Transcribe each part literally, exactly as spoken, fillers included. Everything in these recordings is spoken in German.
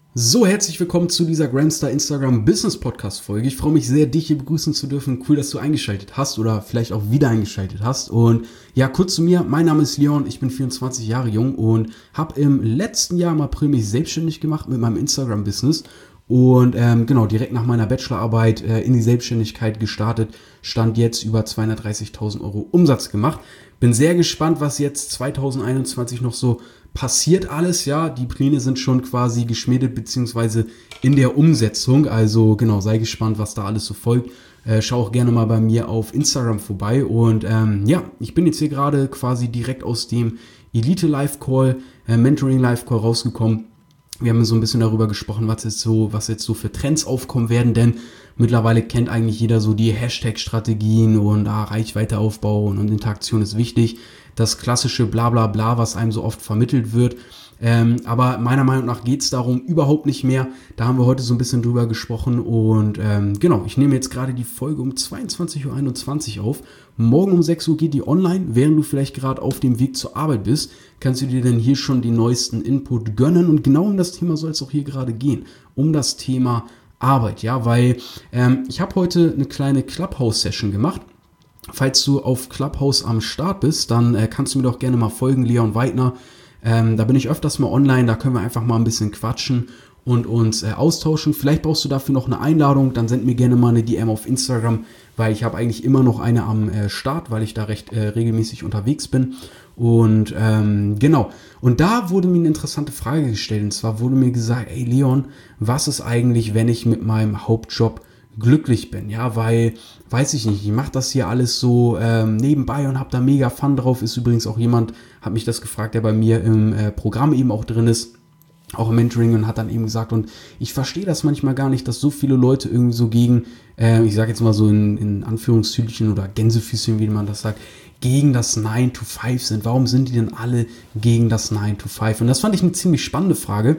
So, herzlich willkommen zu dieser Gramstar Instagram Business Podcast Folge. Ich freue mich sehr, dich hier begrüßen zu dürfen. Cool, dass du eingeschaltet hast oder vielleicht auch wieder eingeschaltet hast. Und ja, kurz zu mir. Mein Name ist Leon. Ich bin vierundzwanzig Jahre jung und habe im letzten Jahr im April mich selbstständig gemacht mit meinem Instagram Business. Und ähm, genau, direkt nach meiner Bachelorarbeit äh, in die Selbstständigkeit gestartet, stand jetzt über zweihundertdreißigtausend Euro Umsatz gemacht. Bin sehr gespannt, was jetzt zweitausendeinundzwanzig noch so passiert alles, ja. Die Pläne sind schon quasi geschmiedet beziehungsweise in der Umsetzung. Also genau, sei gespannt, was da alles so folgt. Äh, schau auch gerne mal bei mir auf Instagram vorbei. Und ähm, ja, ich bin jetzt hier gerade quasi direkt aus dem Elite Live Call, äh, Mentoring Live Call rausgekommen. Wir haben so ein bisschen darüber gesprochen, was jetzt so, was jetzt so für Trends aufkommen werden, denn mittlerweile kennt eigentlich jeder so die Hashtag-Strategien und ah, Reichweite aufbauen und Interaktion ist wichtig. Das klassische Blablabla, was einem so oft vermittelt wird. Ähm, aber meiner Meinung nach geht es darum überhaupt nicht mehr. Da haben wir heute so ein bisschen drüber gesprochen und ähm, genau, ich nehme jetzt gerade die Folge um zweiundzwanzig Uhr einundzwanzig auf. Morgen um sechs Uhr geht die online. Während du vielleicht gerade auf dem Weg zur Arbeit bist, kannst du dir dann hier schon den neuesten Input gönnen. Und genau um das Thema soll es auch hier gerade gehen. Um das Thema Arbeit, ja, weil ähm, ich habe heute eine kleine Clubhouse-Session gemacht. Falls du auf Clubhouse am Start bist, dann äh, kannst du mir doch gerne mal folgen, Leon Weidner. Ähm, da bin ich öfters mal online, da können wir einfach mal ein bisschen quatschen und uns äh, austauschen. Vielleicht brauchst du dafür noch eine Einladung, dann send mir gerne mal eine D M auf Instagram, weil ich habe eigentlich immer noch eine am äh, Start, weil ich da recht äh, regelmäßig unterwegs bin. Und ähm, genau, und da wurde mir eine interessante Frage gestellt, und zwar wurde mir gesagt, ey Leon, was ist eigentlich, wenn ich mit meinem Hauptjob glücklich bin, ja, weil, weiß ich nicht, ich mache das hier alles so ähm, nebenbei und habe da mega Fun drauf, ist übrigens auch jemand, hat mich das gefragt, der bei mir im äh, Programm eben auch drin ist, auch im Mentoring und hat dann eben gesagt, und ich verstehe das manchmal gar nicht, dass so viele Leute irgendwie so gegen, äh, ich sage jetzt mal so in, in Anführungszeichen oder Gänsefüßchen, wie man das sagt, gegen das nine to five sind. Warum sind die denn alle gegen das nine to five? Und das fand ich eine ziemlich spannende Frage.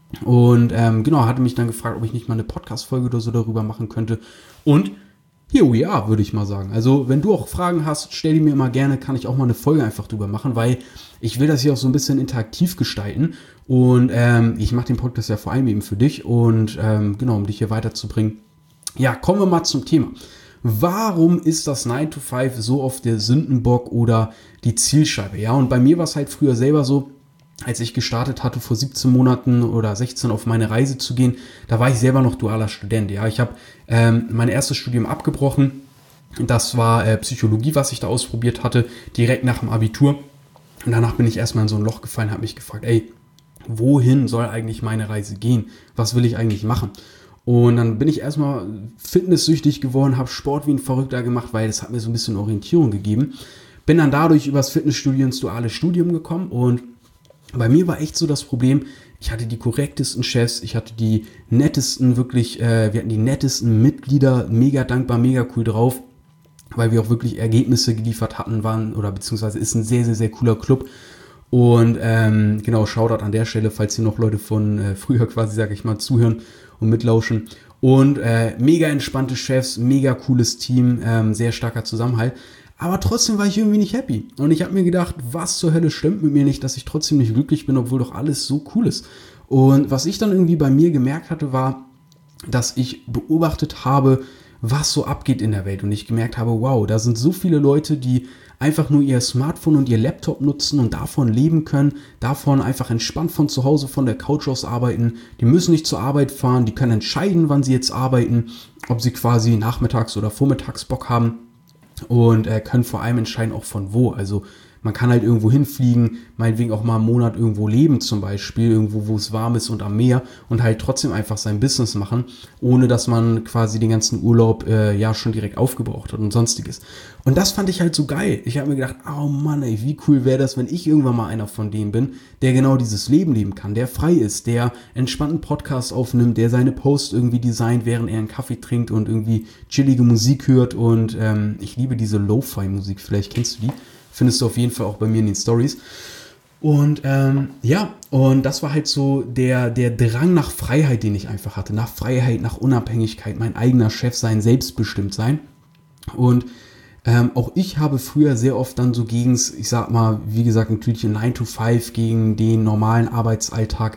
Und ähm, genau, hatte mich dann gefragt, ob ich nicht mal eine Podcast-Folge oder so darüber machen könnte. Und here we are, würde ich mal sagen. Also wenn du auch Fragen hast, stell die mir immer gerne, kann ich auch mal eine Folge einfach drüber machen, weil ich will das hier auch so ein bisschen interaktiv gestalten. Und ähm, ich mache den Podcast ja vor allem eben für dich und ähm, genau, um dich hier weiterzubringen. Ja, kommen wir mal zum Thema. Warum ist das nine to five so oft der Sündenbock oder die Zielscheibe? Ja, und bei mir war es halt früher selber so, als ich gestartet hatte, vor siebzehn Monaten oder sechzehn auf meine Reise zu gehen, da war ich selber noch dualer Student. Ja, ich habe ähm, mein erstes Studium abgebrochen. Das war äh, Psychologie, was ich da ausprobiert hatte, direkt nach dem Abitur. Und danach bin ich erstmal in so ein Loch gefallen, habe mich gefragt, ey, wohin soll eigentlich meine Reise gehen? Was will ich eigentlich machen? Und dann bin ich erstmal fitnesssüchtig geworden, habe Sport wie ein Verrückter gemacht, weil das hat mir so ein bisschen Orientierung gegeben. Bin dann dadurch übers Fitnessstudio ins duale Studium gekommen und bei mir war echt so das Problem, ich hatte die korrektesten Chefs, ich hatte die nettesten, wirklich, äh, wir hatten die nettesten Mitglieder, mega dankbar, mega cool drauf, weil wir auch wirklich Ergebnisse geliefert hatten, waren oder beziehungsweise ist ein sehr, sehr, sehr cooler Club. Und ähm, genau, Shoutout an der Stelle, falls hier noch Leute von äh, früher quasi, sage ich mal, zuhören und mitlauschen. Und äh, mega entspannte Chefs, mega cooles Team, ähm, sehr starker Zusammenhalt. Aber trotzdem war ich irgendwie nicht happy. Und ich habe mir gedacht, was zur Hölle stimmt mit mir nicht, dass ich trotzdem nicht glücklich bin, obwohl doch alles so cool ist. Und was ich dann irgendwie bei mir gemerkt hatte, war, dass ich beobachtet habe, was so abgeht in der Welt. Und ich gemerkt habe, wow, da sind so viele Leute, die einfach nur ihr Smartphone und ihr Laptop nutzen und davon leben können, davon einfach entspannt von zu Hause, von der Couch aus arbeiten. Die müssen nicht zur Arbeit fahren, die können entscheiden, wann sie jetzt arbeiten, ob sie quasi nachmittags oder vormittags Bock haben. Und äh, können vor allem entscheiden auch von wo. Also man kann halt irgendwo hinfliegen, meinetwegen auch mal einen Monat irgendwo leben zum Beispiel, irgendwo, wo es warm ist und am Meer und halt trotzdem einfach sein Business machen, ohne dass man quasi den ganzen Urlaub äh, ja schon direkt aufgebraucht hat und sonstiges. Und das fand ich halt so geil. Ich habe mir gedacht, oh Mann, ey, wie cool wäre das, wenn ich irgendwann mal einer von denen bin, der genau dieses Leben leben kann, der frei ist, der entspannten Podcast aufnimmt, der seine Posts irgendwie designt, während er einen Kaffee trinkt und irgendwie chillige Musik hört. Und ähm, ich liebe diese Lo-Fi-Musik, vielleicht kennst du die. Findest du auf jeden Fall auch bei mir in den Stories. Und ähm, ja, und das war halt so der, der Drang nach Freiheit, den ich einfach hatte. Nach Freiheit, nach Unabhängigkeit, mein eigener Chef sein, selbstbestimmt sein. Und ähm, auch ich habe früher sehr oft dann so gegen, ich sag mal, wie gesagt, natürlich nine to five, gegen den normalen Arbeitsalltag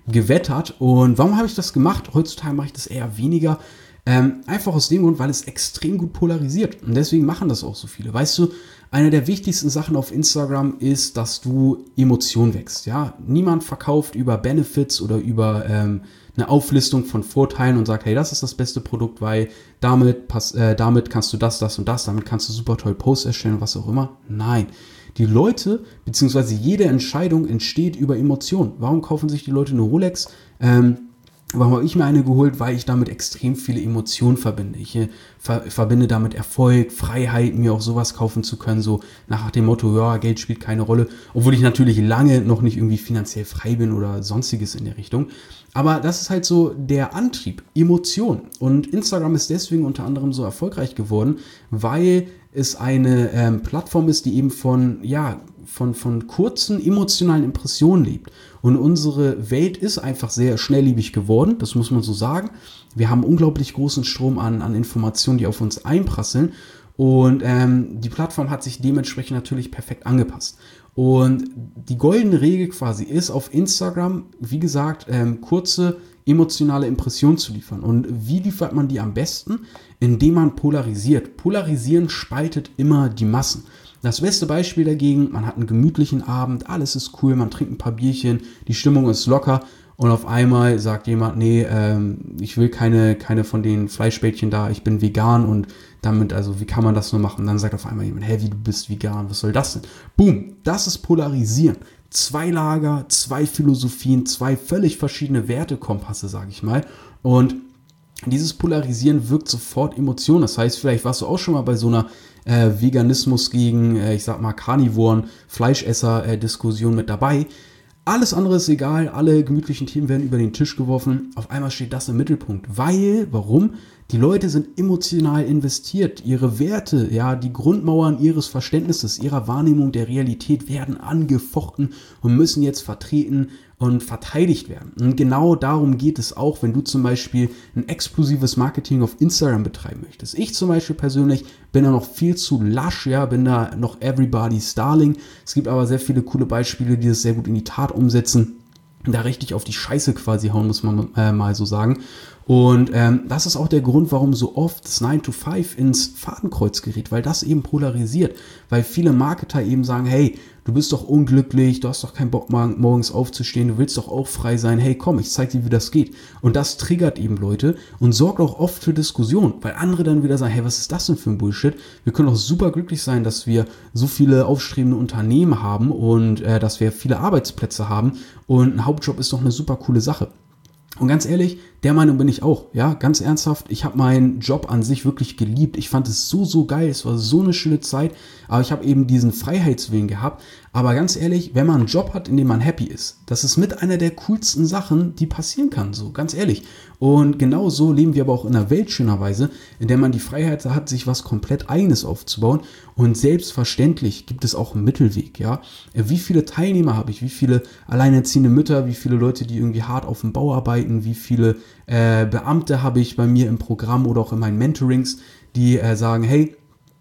gewettert. Und warum habe ich das gemacht? Heutzutage mache ich das eher weniger. Ähm, einfach aus dem Grund, weil es extrem gut polarisiert. Und deswegen machen das auch so viele. Weißt du, eine der wichtigsten Sachen auf Instagram ist, dass du Emotionen wächst. Ja? Niemand verkauft über Benefits oder über ähm, eine Auflistung von Vorteilen und sagt, hey, das ist das beste Produkt, weil damit, pass, äh, damit kannst du das, das und das, damit kannst du super toll Posts erstellen und was auch immer. Nein. Die Leute, beziehungsweise jede Entscheidung entsteht über Emotionen. Warum kaufen sich die Leute eine Rolex? Ähm, Warum habe ich mir eine geholt? Weil ich damit extrem viele Emotionen verbinde. Ich äh, ver- verbinde damit Erfolg, Freiheit, mir auch sowas kaufen zu können, so nach dem Motto, ja, Geld spielt keine Rolle. Obwohl ich natürlich lange noch nicht irgendwie finanziell frei bin oder sonstiges in der Richtung. Aber das ist halt so der Antrieb, Emotion. Und Instagram ist deswegen unter anderem so erfolgreich geworden, weil es eine ähm, Plattform ist, die eben von, ja, von, von kurzen emotionalen Impressionen lebt. Und unsere Welt ist einfach sehr schnelllebig geworden, das muss man so sagen. Wir haben unglaublich großen Strom an, an Informationen, die auf uns einprasseln. Und ähm, die Plattform hat sich dementsprechend natürlich perfekt angepasst. Und die goldene Regel quasi ist auf Instagram, wie gesagt, ähm, kurze emotionale Impressionen zu liefern. Und wie liefert man die am besten? Indem man polarisiert. Polarisieren spaltet immer die Massen. Das beste Beispiel dagegen, man hat einen gemütlichen Abend, alles ist cool, man trinkt ein paar Bierchen, die Stimmung ist locker und auf einmal sagt jemand, nee, ähm, ich will keine, keine von den Fleischbällchen da, ich bin vegan und damit, also wie kann man das nur machen? Und dann sagt auf einmal jemand, hä, wie, du bist vegan, was soll das denn? Boom, das ist Polarisieren. Zwei Lager, zwei Philosophien, zwei völlig verschiedene Wertekompasse, sage ich mal. Und dieses Polarisieren wirkt sofort Emotionen. Das heißt, vielleicht warst du auch schon mal bei so einer äh, Veganismus gegen, äh, ich sag mal, Karnivoren, Fleischesser-Diskussion äh, mit dabei. Alles andere ist egal, alle gemütlichen Themen werden über den Tisch geworfen. Auf einmal steht das im Mittelpunkt. Weil, warum? Die Leute sind emotional investiert. Ihre Werte, ja, die Grundmauern ihres Verständnisses, ihrer Wahrnehmung der Realität werden angefochten und müssen jetzt vertreten und verteidigt werden. Und genau darum geht es auch, wenn du zum Beispiel ein explosives Marketing auf Instagram betreiben möchtest. Ich zum Beispiel persönlich bin da noch viel zu lasch, ja, bin da noch everybody's darling. Es gibt aber sehr viele coole Beispiele, die das sehr gut in die Tat umsetzen. Da richtig auf die Scheiße quasi hauen, muss man äh, mal so sagen. Und ähm, das ist auch der Grund, warum so oft das nine to five ins Fadenkreuz gerät, weil das eben polarisiert. Weil viele Marketer eben sagen, hey, du bist doch unglücklich, du hast doch keinen Bock morgens aufzustehen, du willst doch auch frei sein, hey komm, ich zeig dir, wie das geht. Und das triggert eben Leute und sorgt auch oft für Diskussionen, weil andere dann wieder sagen, hey, was ist das denn für ein Bullshit? Wir können doch super glücklich sein, dass wir so viele aufstrebende Unternehmen haben und äh, dass wir viele Arbeitsplätze haben und ein Hauptjob ist doch eine super coole Sache. Und ganz ehrlich, der Meinung bin ich auch, ja, ganz ernsthaft, ich habe meinen Job an sich wirklich geliebt, ich fand es so, so geil, es war so eine schöne Zeit, aber ich habe eben diesen Freiheitswillen gehabt, aber ganz ehrlich, wenn man einen Job hat, in dem man happy ist, das ist mit einer der coolsten Sachen, die passieren kann, so, ganz ehrlich. Und genau so leben wir aber auch in einer Welt schönerweise, in der man die Freiheit hat, sich was komplett Eigenes aufzubauen und selbstverständlich gibt es auch einen Mittelweg, ja. Wie viele Teilnehmer habe ich, wie viele alleinerziehende Mütter, wie viele Leute, die irgendwie hart auf dem Bau arbeiten, wie viele äh, Beamte habe ich bei mir im Programm oder auch in meinen Mentorings, die äh, sagen, hey,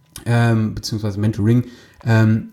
ähm, beziehungsweise Mentoring, ähm,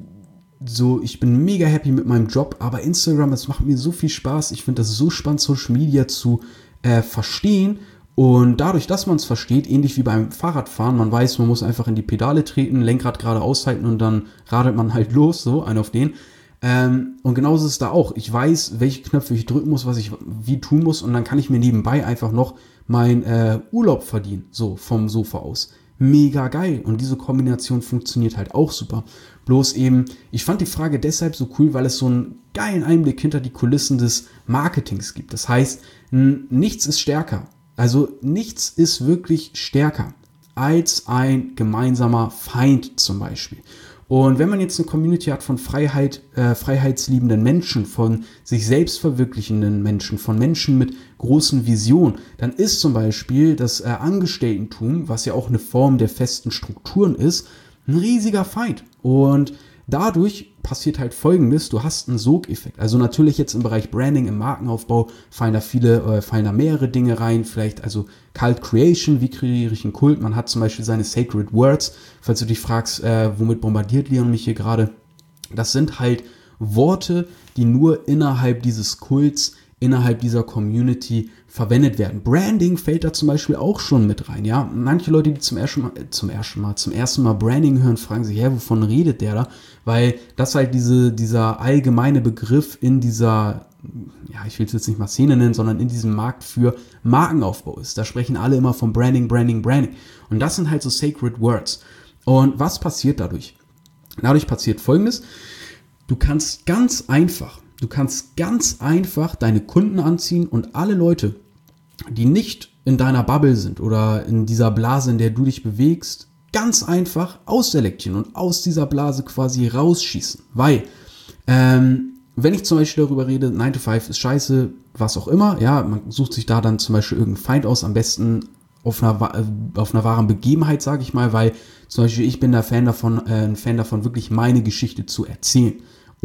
so, ich bin mega happy mit meinem Job, aber Instagram, es macht mir so viel Spaß, ich finde das so spannend, Social Media zu äh, verstehen und dadurch, dass man es versteht, ähnlich wie beim Fahrradfahren, man weiß, man muss einfach in die Pedale treten, Lenkrad gerade aushalten und dann radelt man halt los, so, ein auf den. Ähm, und genauso ist es da auch. Ich weiß, welche Knöpfe ich drücken muss, was ich wie tun muss und dann kann ich mir nebenbei einfach noch meinen äh, Urlaub verdienen, so vom Sofa aus. Mega geil und diese Kombination funktioniert halt auch super. Bloß eben, ich fand die Frage deshalb so cool, weil es so einen geilen Einblick hinter die Kulissen des Marketings gibt. Das heißt, n- nichts ist stärker. Also nichts ist wirklich stärker als ein gemeinsamer Feind zum Beispiel. Und wenn man jetzt eine Community hat von Freiheit, äh, freiheitsliebenden Menschen, von sich selbst verwirklichenden Menschen, von Menschen mit großen Visionen, dann ist zum Beispiel das äh, Angestelltentum, was ja auch eine Form der festen Strukturen ist, ein riesiger Feind. Und dadurch passiert halt Folgendes, du hast einen Sogeffekt. Also natürlich jetzt im Bereich Branding, im Markenaufbau fallen da viele, äh, fallen da mehrere Dinge rein. Vielleicht also Cult Creation, wie kreiere ich einen Kult? Man hat zum Beispiel seine Sacred Words. Falls du dich fragst, äh, womit bombardiert Leon mich hier gerade? Das sind halt Worte, die nur innerhalb dieses Kults innerhalb dieser Community verwendet werden. Branding fällt da zum Beispiel auch schon mit rein, ja. Manche Leute, die zum ersten Mal, äh, zum ersten Mal, zum ersten Mal Branding hören, fragen sich, hä, wovon redet der da? Weil das halt diese, dieser allgemeine Begriff in dieser, ja, ich will es jetzt nicht mal Szene nennen, sondern in diesem Markt für Markenaufbau ist. Da sprechen alle immer von Branding, Branding, Branding. Und das sind halt so sacred words. Und was passiert dadurch? Dadurch passiert Folgendes. Du kannst ganz einfach, du kannst ganz einfach deine Kunden anziehen und alle Leute, die nicht in deiner Bubble sind oder in dieser Blase, in der du dich bewegst, ganz einfach ausselektieren und aus dieser Blase quasi rausschießen. Weil, ähm, wenn ich zum Beispiel darüber rede, nine to five ist scheiße, was auch immer, ja, man sucht sich da dann zum Beispiel irgendeinen Feind aus, am besten auf einer, auf einer wahren Begebenheit, sage ich mal, weil zum Beispiel ich bin da Fan davon, äh, ein Fan davon, wirklich meine Geschichte zu erzählen.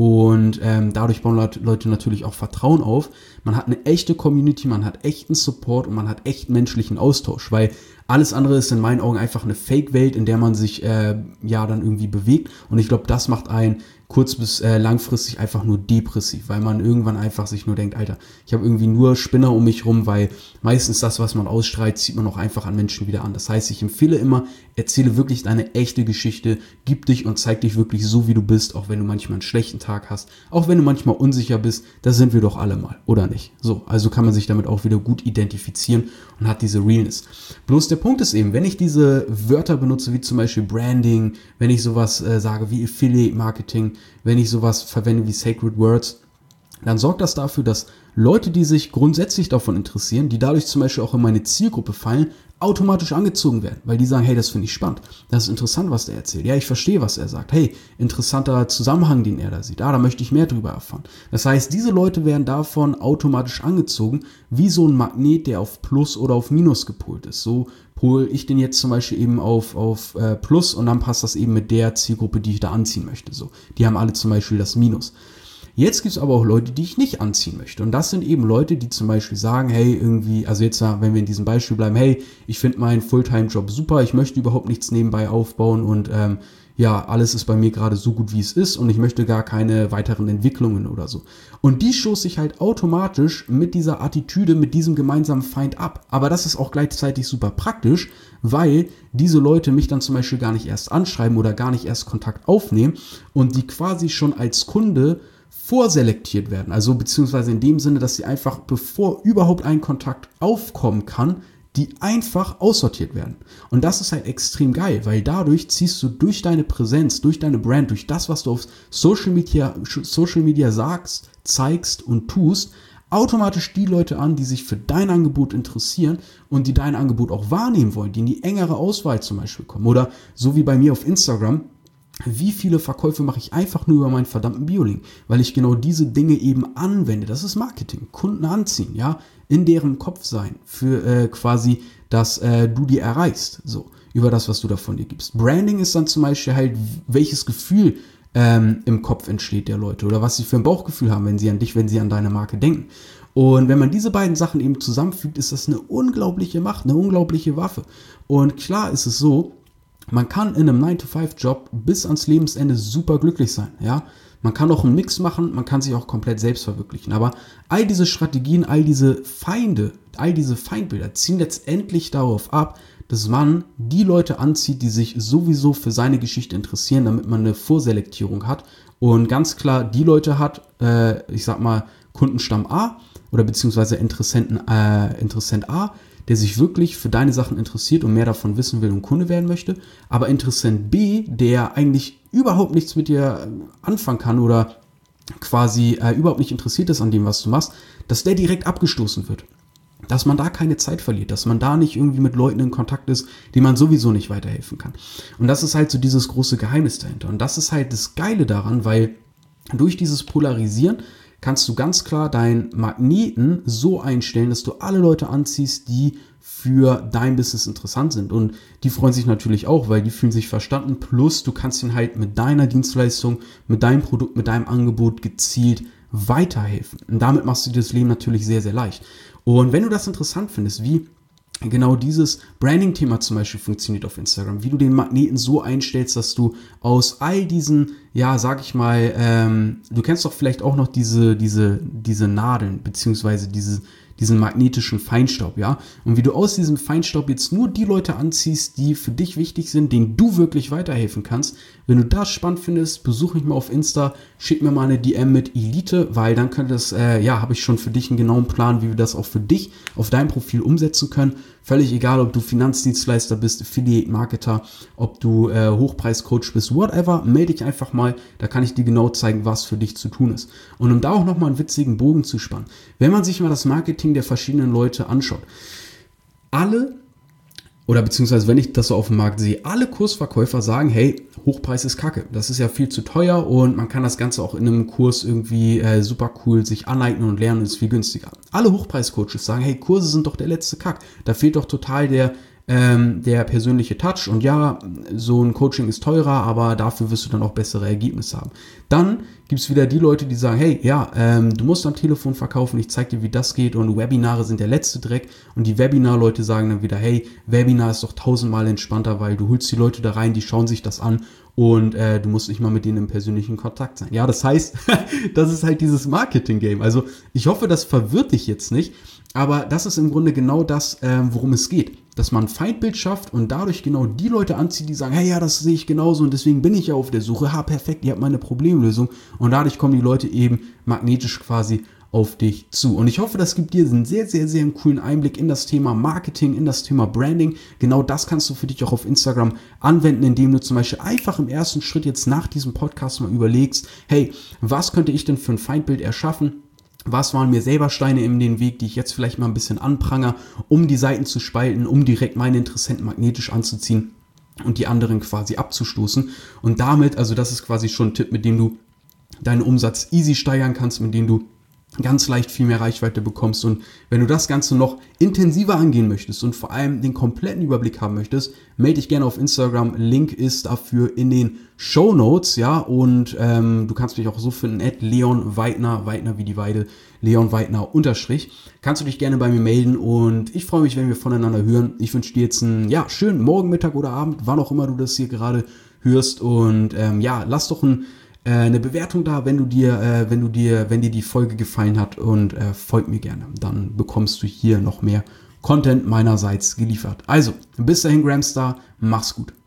Und ähm, dadurch bauen Leute natürlich auch Vertrauen auf. Man hat eine echte Community, man hat echten Support und man hat echt menschlichen Austausch, weil alles andere ist in meinen Augen einfach eine Fake-Welt, in der man sich äh, ja dann irgendwie bewegt. Und ich glaube, das macht einen kurz- bis äh, langfristig einfach nur depressiv, weil man irgendwann einfach sich nur denkt, Alter, ich habe irgendwie nur Spinner um mich rum, weil meistens das, was man ausstrahlt, zieht man auch einfach an Menschen wieder an. Das heißt, ich empfehle immer, erzähle wirklich deine echte Geschichte, gib dich und zeig dich wirklich so, wie du bist, auch wenn du manchmal einen schlechten Tag hast, auch wenn du manchmal unsicher bist, das sind wir doch alle mal, oder nicht? So, also kann man sich damit auch wieder gut identifizieren und hat diese Realness. Bloß der Punkt ist eben, wenn ich diese Wörter benutze, wie zum Beispiel Branding, wenn ich sowas äh, sage wie Affiliate Marketing, wenn ich sowas verwende wie Sacred Words, dann sorgt das dafür, dass Leute, die sich grundsätzlich davon interessieren, die dadurch zum Beispiel auch in meine Zielgruppe fallen, automatisch angezogen werden, weil die sagen, hey, das finde ich spannend, das ist interessant, was der erzählt, ja, ich verstehe, was er sagt, hey, interessanter Zusammenhang, den er da sieht, ah, da möchte ich mehr drüber erfahren. Das heißt, diese Leute werden davon automatisch angezogen, wie so ein Magnet, der auf Plus oder auf Minus gepolt ist. So pole ich den jetzt zum Beispiel eben auf, auf äh, Plus und dann passt das eben mit der Zielgruppe, die ich da anziehen möchte. So, die haben alle zum Beispiel das Minus. Jetzt gibt es aber auch Leute, die ich nicht anziehen möchte. Und das sind eben Leute, die zum Beispiel sagen, hey, irgendwie, also jetzt, wenn wir in diesem Beispiel bleiben, hey, ich finde meinen Fulltime-Job super, ich möchte überhaupt nichts nebenbei aufbauen und ähm, ja, alles ist bei mir gerade so gut, wie es ist und ich möchte gar keine weiteren Entwicklungen oder so. Und die stoße ich halt automatisch mit dieser Attitüde, mit diesem gemeinsamen Feind ab. Aber das ist auch gleichzeitig super praktisch, weil diese Leute mich dann zum Beispiel gar nicht erst anschreiben oder gar nicht erst Kontakt aufnehmen und die quasi schon als Kunde vorselektiert werden, also beziehungsweise in dem Sinne, dass sie einfach, bevor überhaupt ein Kontakt aufkommen kann, die einfach aussortiert werden. Und das ist halt extrem geil, weil dadurch ziehst du durch deine Präsenz, durch deine Brand, durch das, was du auf Social Media, Social Media sagst, zeigst und tust, automatisch die Leute an, die sich für dein Angebot interessieren und die dein Angebot auch wahrnehmen wollen, die in die engere Auswahl zum Beispiel kommen. Oder so wie bei mir auf Instagram, wie viele Verkäufe mache ich einfach nur über meinen verdammten Bio-Link, weil ich genau diese Dinge eben anwende. Das ist Marketing, Kunden anziehen, ja, in deren Kopf sein, für äh, quasi, dass äh, du die erreichst, so, über das, was du da von dir gibst. Branding ist dann zum Beispiel halt, welches Gefühl ähm, im Kopf entsteht der Leute oder was sie für ein Bauchgefühl haben, wenn sie an dich, wenn sie an deine Marke denken. Und wenn man diese beiden Sachen eben zusammenfügt, ist das eine unglaubliche Macht, eine unglaubliche Waffe. Und klar ist es so, man kann in einem nine to five Job bis ans Lebensende super glücklich sein, ja. Man kann auch einen Mix machen, man kann sich auch komplett selbst verwirklichen. Aber all diese Strategien, all diese Feinde, all diese Feindbilder ziehen letztendlich darauf ab, dass man die Leute anzieht, die sich sowieso für seine Geschichte interessieren, damit man eine Vorselektierung hat und ganz klar die Leute hat, äh, ich sag mal Kundenstamm A oder beziehungsweise Interessenten, äh, Interessent A, der sich wirklich für deine Sachen interessiert und mehr davon wissen will und Kunde werden möchte, aber Interessent B, der eigentlich überhaupt nichts mit dir anfangen kann oder quasi äh, überhaupt nicht interessiert ist an dem, was du machst, dass der direkt abgestoßen wird. Dass man da keine Zeit verliert, dass man da nicht irgendwie mit Leuten in Kontakt ist, denen man sowieso nicht weiterhelfen kann. Und das ist halt so dieses große Geheimnis dahinter. Und das ist halt das Geile daran, weil durch dieses Polarisieren kannst du ganz klar deinen Magneten so einstellen, dass du alle Leute anziehst, die für dein Business interessant sind. Und die freuen sich natürlich auch, weil die fühlen sich verstanden. Plus du kannst ihnen halt mit deiner Dienstleistung, mit deinem Produkt, mit deinem Angebot gezielt weiterhelfen. Und damit machst du dir das Leben natürlich sehr, sehr leicht. Und wenn du das interessant findest, wie genau dieses Branding-Thema zum Beispiel funktioniert auf Instagram, wie du den Magneten so einstellst, dass du aus all diesen, ja, sag ich mal, ähm, du kennst doch vielleicht auch noch diese, diese, diese Nadeln, beziehungsweise diese, diesen magnetischen Feinstaub, ja, und wie du aus diesem Feinstaub jetzt nur die Leute anziehst, die für dich wichtig sind, denen du wirklich weiterhelfen kannst. Wenn du das spannend findest, besuch mich mal auf Insta, schick mir mal eine D M mit Elite, weil dann könnte das, äh, ja, habe ich schon für dich einen genauen Plan, wie wir das auch für dich auf deinem Profil umsetzen können. Völlig egal, ob du Finanzdienstleister bist, Affiliate-Marketer, ob du äh, Hochpreiscoach bist, whatever, melde dich einfach mal, da kann ich dir genau zeigen, was für dich zu tun ist. Und um da auch nochmal einen witzigen Bogen zu spannen, wenn man sich mal das Marketing der verschiedenen Leute anschaut, alle, oder beziehungsweise wenn ich das so auf dem Markt sehe, alle Kursverkäufer sagen, hey, Hochpreis ist Kacke, das ist ja viel zu teuer und man kann das Ganze auch in einem Kurs irgendwie äh, super cool sich aneignen und lernen, ist viel günstiger. Alle Hochpreiscoaches sagen, hey, Kurse sind doch der letzte Kack, da fehlt doch total der, ähm, der persönliche Touch und ja, so ein Coaching ist teurer, aber dafür wirst du dann auch bessere Ergebnisse haben. Dann gibt es wieder die Leute, die sagen, hey, ja, ähm, du musst am Telefon verkaufen, ich zeig dir, wie das geht und Webinare sind der letzte Dreck und die Webinar-Leute sagen dann wieder, hey, Webinar ist doch tausendmal entspannter, weil du holst die Leute da rein, die schauen sich das an und äh, du musst nicht mal mit denen im persönlichen Kontakt sein. Ja, das heißt, das ist halt dieses Marketing-Game. Also ich hoffe, das verwirrt dich jetzt nicht, aber das ist im Grunde genau das, ähm, worum es geht. Dass man ein Feindbild schafft und dadurch genau die Leute anzieht, die sagen, hey, ja, das sehe ich genauso und deswegen bin ich ja auf der Suche. Ha, perfekt, ihr habt meine Problemlösung. Und dadurch kommen die Leute eben magnetisch quasi auf dich zu. Und ich hoffe, das gibt dir einen sehr, sehr, sehr coolen Einblick in das Thema Marketing, in das Thema Branding. Genau das kannst du für dich auch auf Instagram anwenden, indem du zum Beispiel einfach im ersten Schritt jetzt nach diesem Podcast mal überlegst, hey, was könnte ich denn für ein Feindbild erschaffen? Was waren mir selber Steine in den Weg, die ich jetzt vielleicht mal ein bisschen anpranger, um die Seiten zu spalten, um direkt meine Interessenten magnetisch anzuziehen und die anderen quasi abzustoßen. Und damit, also das ist quasi schon ein Tipp, mit dem du deinen Umsatz easy steigern kannst, mit dem du ganz leicht viel mehr Reichweite bekommst. Und wenn du das Ganze noch intensiver angehen möchtest und vor allem den kompletten Überblick haben möchtest, melde dich gerne auf Instagram. Link ist dafür in den Shownotes, ja, und ähm, du kannst mich auch so finden, at Leon Weidner, Weidner wie die Weide, Leon Weidner unterstrich. Kannst du dich gerne bei mir melden und ich freue mich, wenn wir voneinander hören. Ich wünsche dir jetzt einen, ja, schönen Morgen, Mittag oder Abend, wann auch immer du das hier gerade hörst und ähm, ja, lass doch ein eine Bewertung da, wenn du dir, äh, wenn du dir, wenn dir die Folge gefallen hat und äh, folg mir gerne. Dann bekommst du hier noch mehr Content meinerseits geliefert. Also, bis dahin, Gramstar, mach's gut.